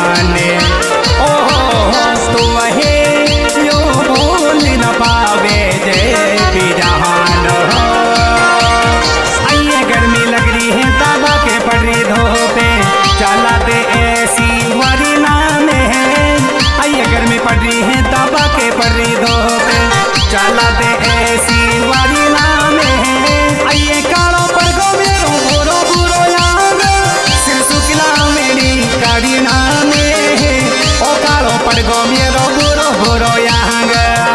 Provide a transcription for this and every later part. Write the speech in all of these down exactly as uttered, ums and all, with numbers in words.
जाने। ओहो तू वही यो भूल न पावे जय भी जहान। आइए गर्मी लग रही है ताबा के पड़ रही धोपे चला दे ऐसी वरना में। आइए गर्मी पड़ रही है ताबा के पड़ रही धोपे चला दे ऐसी वरना में। आइए कालो पर गो मेरो बुरो बुरो याद सिर सुखला मेरी करीना में। ओ कालो पर गो मेरो बुरो बुरो याद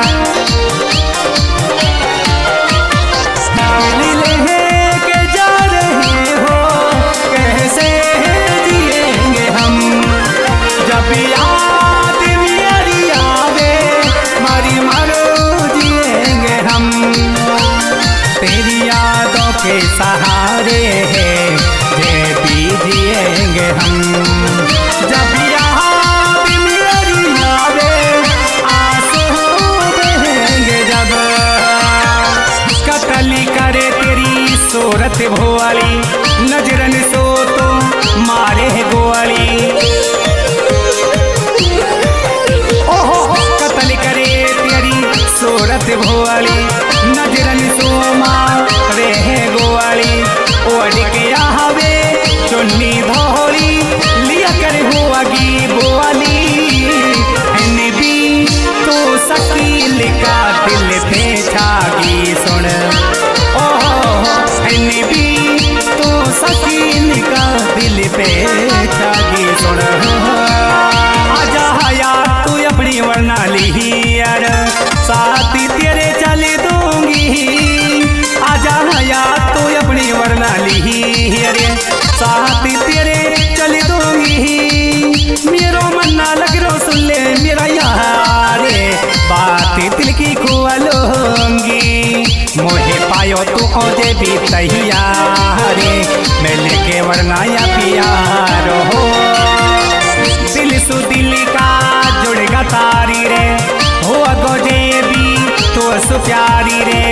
लीले है के जा रहे हो कैसे जिएंगे हम। जब याद मेरी आवे मरी मरो जिएंगे हम। तेरी यादों के सहारे हैं जे भी जिएंगे हम। जब याद मेरी आवे आंसू बहेंगे जब। कतली करे तेरी सूरत भोवाली नजरन सो तो मारे है गोवाली। ओहो कतल करे तेरी सूरत भोवाली नजरन सो मारे है गोवाली। ओढ़ के आवे चुन्नी धोली लिया कर होगी बोवाली। एने भी तो शकील का दिल पे छागी सुन। एने भी तो शकील का दिल पे छागी सुन। आजा हया तू अपनी वरना ली यार साथी तेरे चले दूंगी। आजा हया तू अपनी वरना ली अरे साथी तेरे चले दूंगी। मेरो मन ना लग रो सुन ले मेरा यार बात दिल की खुआलूंगी। मोहे पायो तू औजे भी तैयार मैं लेके वरना या प्यारो हो। दिल सु दिल का जुड़ेगा तारी रे हो गोजे भी तो सु प्यारी रे।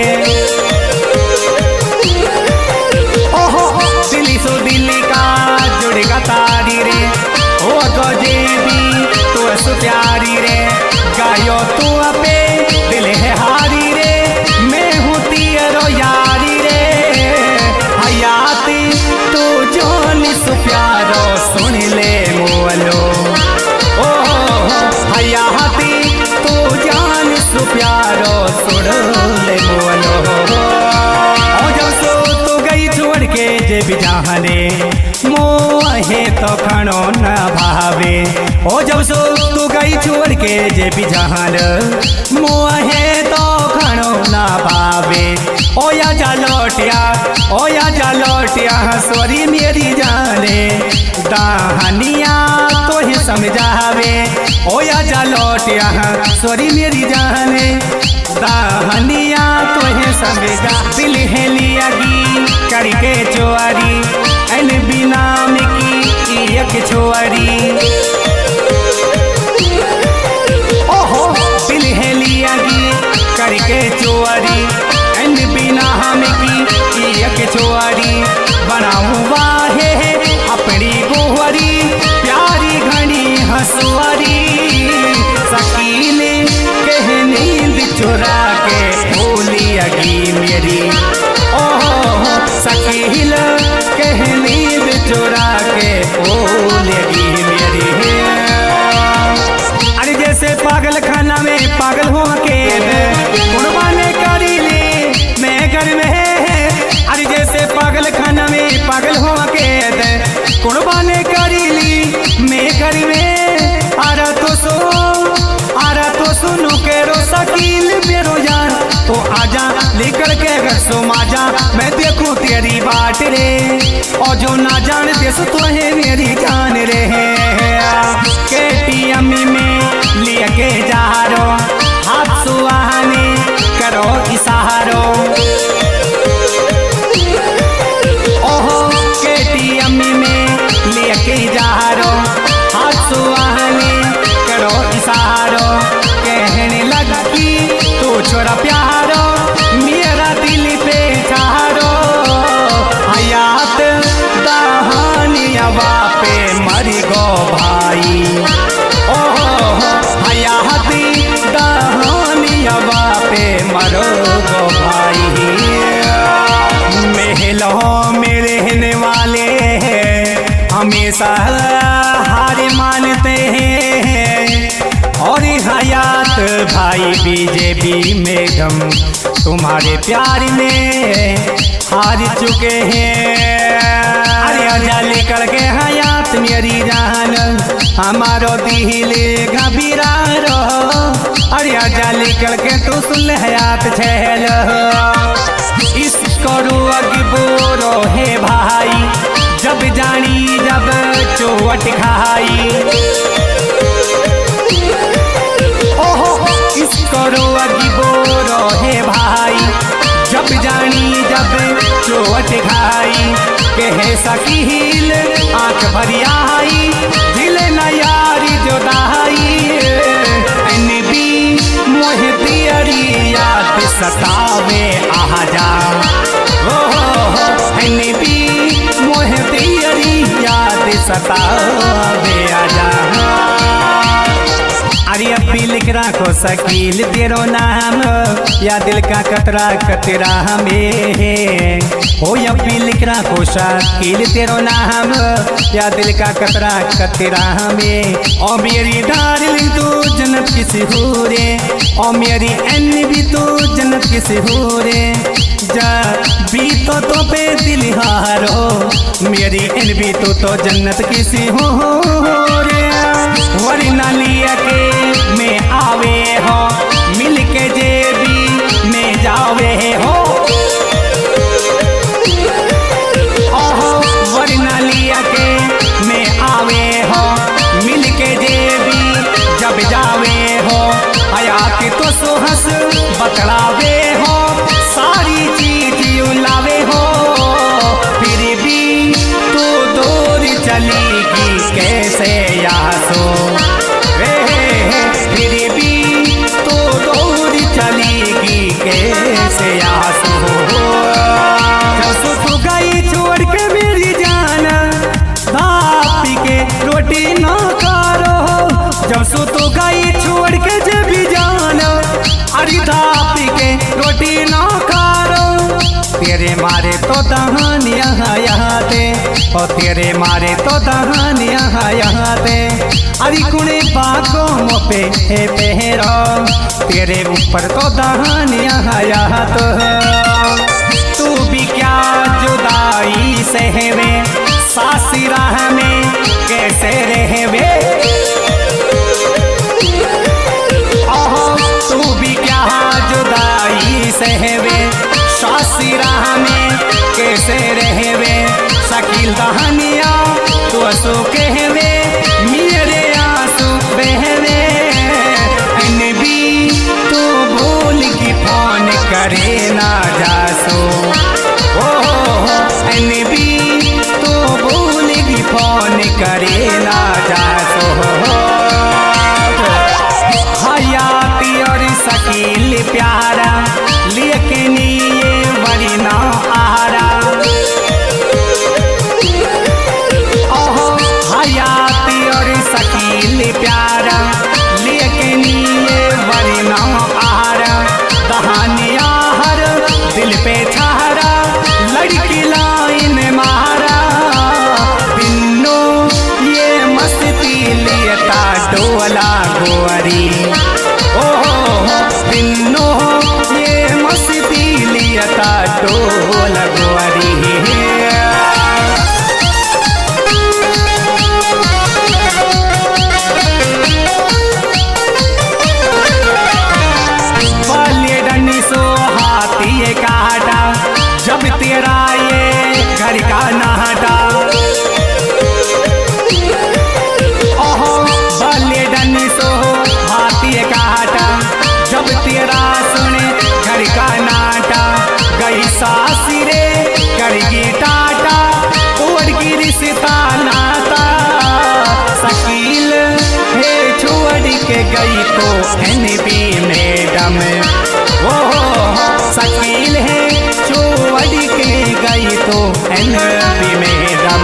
ओहो दिल सु दिल का जुड़ेगा तारी रे हो गोजे भी तो सु प्यारी रे। गायो तू अपे दिल है हारी रे मैं हूँ तेरो यारी रे। हयाती तू जोन सु प्यारो सुन ले मोलो। हयाती तू जान सु प्यारो सुन ले मोलो। ओ जब सो तू गई छोड़ के जे भी जाने मोहे तो खणो न भावे। ओ जब सो तू गई छोड़ के जे भी जहान मोहे तो खणो न भावे। ओ या जा लौटिया ओ या जा लौटिया सॉरी मेरी जाने दाहनिया तो ही समझावे। ओ या जा लौटिया सॉरी मेरी जाने दाहनिया तो ही समझा। दिल है लियागी करके चोरी एन बिना में की एक छोरी। ओहो दिल है लियागी करके चोरी एन बिना हम की एक छोरी। बनाऊँ वाहे अपनी गोहरी प्यारी घनी हंसवारी। शकील कह नींद चुरा के भूली अगी मेरी। ओहो शकील कह नींद चुरा के भूली अगी मेरी। अरे जैसे पागल खाना में पागल हो के कुर्बाने करी ले मैं घर में। अरे जैसे पागल खाना में पागल हो के कुर्बाने करी ली मैं घर में। आरा तो सो आरा तो सुनो के रो शकील मेरो यार तो आजा लेकर के घर सो माजा। मैं देखूं तेरी बाट रे और जो ना जान देस तो है मेरी जान रे। केटी अम्मी में लिए के जा रो हाथ सुहाने करो इशारो। ओहो केटी अम्मी में लिए के जा रो हाथ सुहाने करो इशारो। कहने लगी तू छोरा प्यारो मेरा दिल पे चारो। हयात दहानिया पे मरी गो भाई। हरो गो भाई। महलों में रहने वाले हमेशा हार मानते हैं और हयात भाई बीजेपी मैडम तुम्हारे प्यार में हार चुके हैं। अरे आजा लेकर के हयात मेरी जान हमारो दिल घबरा रहो। अरे आजा लेकर के तू सुन हयात छेल इस करो अगबोरो है भाई जब जानी जब चोट खाई। ओहो इस करो अगबोरो है भाई जब जानी जब चोट खाई। कहे सकील आंख भरी आई दिल न यारी जुदाई। एनबी मोह दियरी याद सतावे आ जा। ओहो एनबी मोह दियरी याद सतावे आ जा। अरे अब भी लिख रखो शकील तेरो नाम या दिल का कतरा कतरा में हो। अब भी लिख रखो शकील तेरो नाम या दिल का कतरा कतरा में। ओ मेरी डार्लिंग तू जन्नत किसी हो रे ओ मेरी एन भी तू जन्नत किसी हो रे। जा भी तो तो पे दिल हारो मेरी एन भी तू तो जन्नत किसी हो रे। वरना लिया के में आवे हो मिल के जेबी में जावे हो। ओहो वरना लिया के में आवे हो मिल के जेबी जब जावे हो। हयात तो सुहस बतलावे हो सारी चीज उलावे हो। फिर भी तू दूर चलेगी कैसे यहाँ सो। फिर भी तो दूर चलेगी कैसे आंसू। जब तू गई छोड़ के मेरी जान दापी के रोटी ना करो। जब सो तू गई छोड़ के जब भी जान अरे दापी के रोटी ना करो। तेरे मारे तो दहन यहाँ यहाँ ते और तेरे मारे तो दहन यहाँ यहाँ ते। अरे कुणे बागों पे है पहरा तेरे ऊपर तो दहन यहाँ यहाँ तो। तू भी क्या जुदाई सहवे सासी राह में कैसे रहवे। ओहो तू भी क्या जुदाई सहवे सासी राह में कैसे रहवे। शकील दहनिया तू असो कहवे मेरे आंसू बहवे। एनबी तू भूल की फोन करे ना जासो। ओहो एनबी तू भूल की फोन करे ना जासो। हयाती और शकील प्यारा लेकिन ये बड़ी ना आरा। ओहो हयाती और शकील प्यारा लेकिन ये बड़ी ना आरा। दहानिया हर दिल पे छारा लड़की लाइन मारा। बिन्नो ये मस्ती लियता डोला गोरी। ओहो बिन्नो ये मस्ती लियता डोला गोरी। काटा जब तेरा ये घर का नाटा। ओहो बल्ले डनी सो हाथी काटा जब तेरा सुने घर का नाटा। गई सासी रे करगी टाटा तोड़ की रिश्ता नाता। शकील है छोड़ के गई तो एनबी मैडम। ओहो शकील है छोड़ के गई तो एनबी मैडम।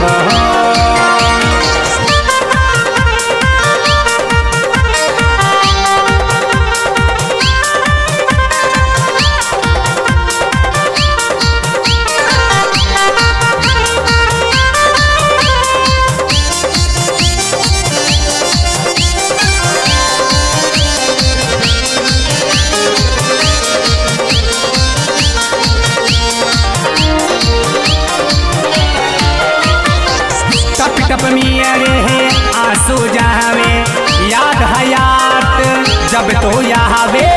जब तो आवे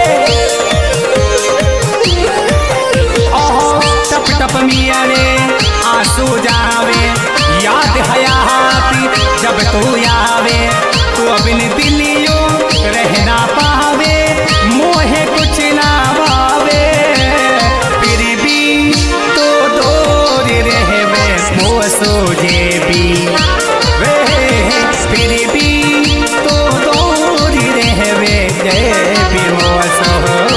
ओहो टप टप मिया रे आंसू जावे याद हयाती जब तो आवे तू अबिन दिलियों रहना पावे मोहे कुछ ना भावे फिर भी तो दूर रहवे मोह सोझे भी वे फिर भी तो दूर रहवे जय भी मोह सो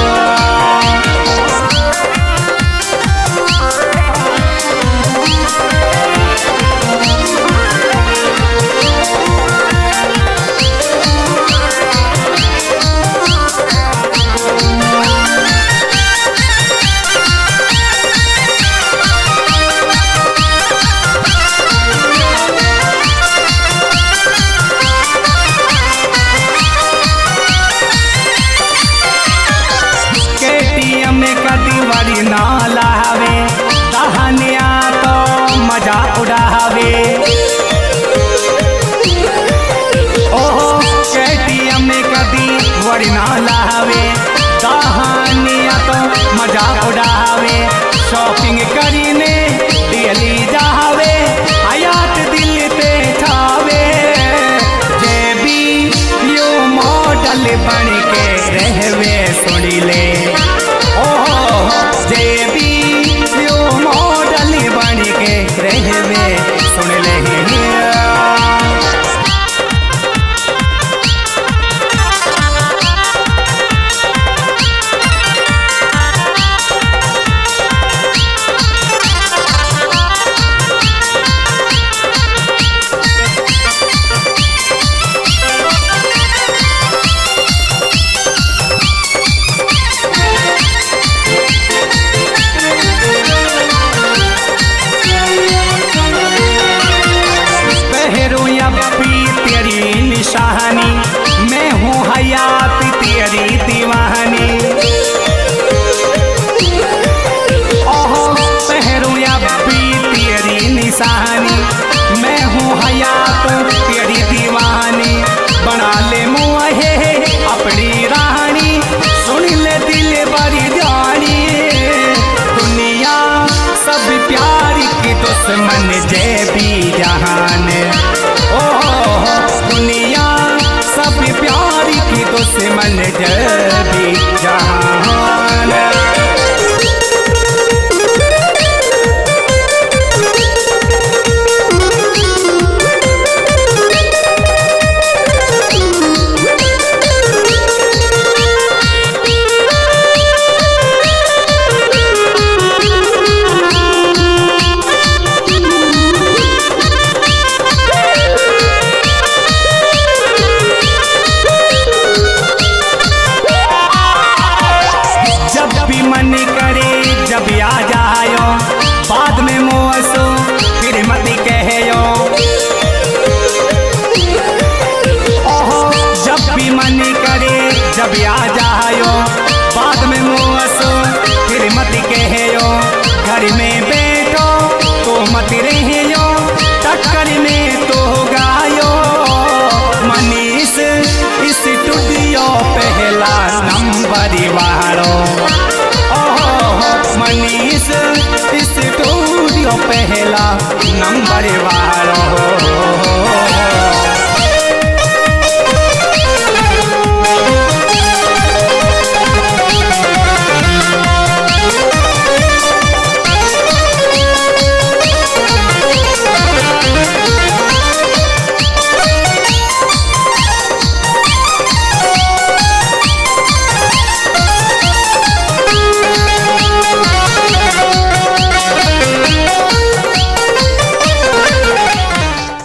ना लावे कहानियां तो मजा उड़ावे ओहो केटीएम में कदी वरी ना लावे कहानियां तो मजा उड़ावे शॉपिंग करीने दिल्ली जावे हयात दिल पे छावे जे भी यो मॉडल बन के रहवे सुनी ले जे भी यो मॉडल बन के रहवे सुन ले निशानी मैं हूँ हयात तेरी दीवानी ओहो पहरू या भी तेरी निशानी मैं हूँ हयात तेरी दीवानी बना ले मुँहे अपनी रानी सुन ले दिल बड़ी जानी दुनिया सब प्यार की दुश्मन जय भी जहान ओहो दुनिया सब प्यार की दुश्मन जय भी जहान जब आ जायो बाद में मोसो फिर मत कहो ओहो जब भी मन करे जब आ जायो बाद में मोसो फिर मत कहो घर में बैठो तो मत रहियो टक्कर में तो गायो मनीष इस स्टूडियो पहला नंबर वालो मनीष इस स्टूडियो पहला नंबर वाला हो।